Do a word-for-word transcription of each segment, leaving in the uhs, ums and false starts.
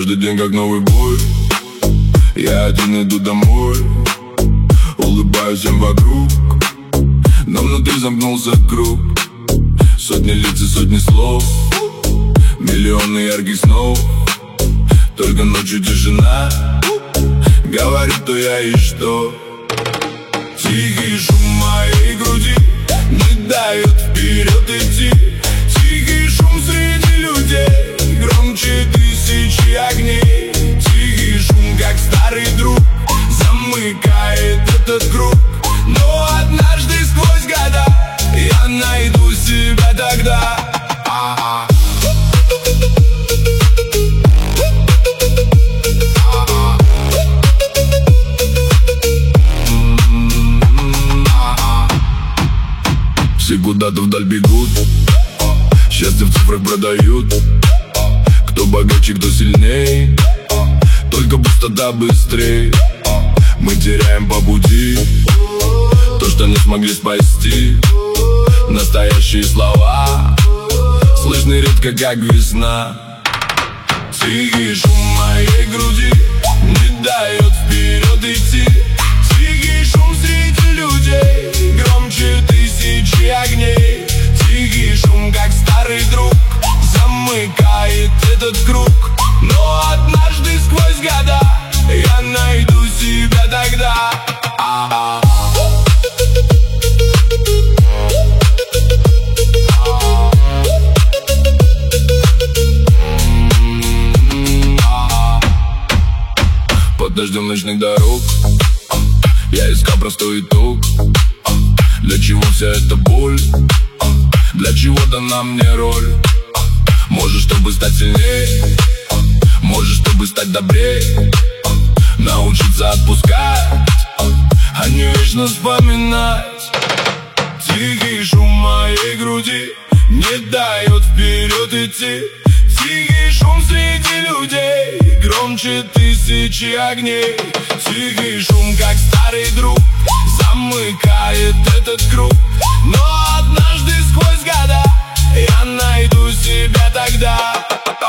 Каждый день как новый бой. Я один иду домой, улыбаюсь всем вокруг, но внутри замкнулся круг. Сотни лиц и сотни слов, миллионы ярких снов. Только ночью тишина говорит, кто я и что. Тихий шум моей груди не дает вперед идти. Тихий шум среди людей громче тысячи огней. Тихий шум, как старый друг, замыкает этот круг. Но однажды сквозь года я найду себя тогда. А-а. Все куда-то вдаль бегут, счастье в цифрах продают. Кто богаче, кто сильней, только пустота быстрей. Мы теряем по пути то, что не смогли спасти. Настоящие слова слышны редко, как весна. Тихий шум моей груди не дает вперед идти. Тихий шум среди людей громче тысячи огней. Тихий шум, как старый друг, замыкает этот круг. Но однажды сквозь года я найду себя тогда. А-а. Под дождем ночных дорог я искал простой итог. Для чего вся эта боль? Для чего дана мне роль? Может, чтобы стать сильнее, может, чтобы стать добрее, научиться отпускать, а не вечно вспоминать. Тихий шум моей груди не дает вперед идти. Тихий шум среди людей громче тысячи огней. Тихий шум, как старый друг, замыкает этот круг. Но однажды сквозь года я найду себя тогда.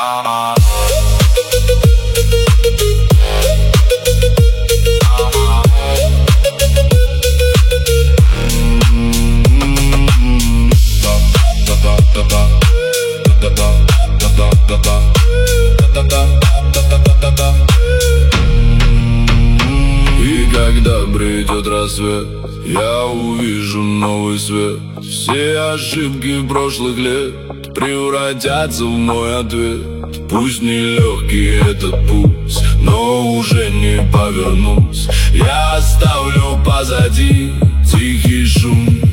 И когда придет рассвет, я увижу новый свет. Все ошибки прошлых лет превратятся в мой ответ. Пусть нелегкий этот путь, но уже не повернусь. Я оставлю позади тихий шум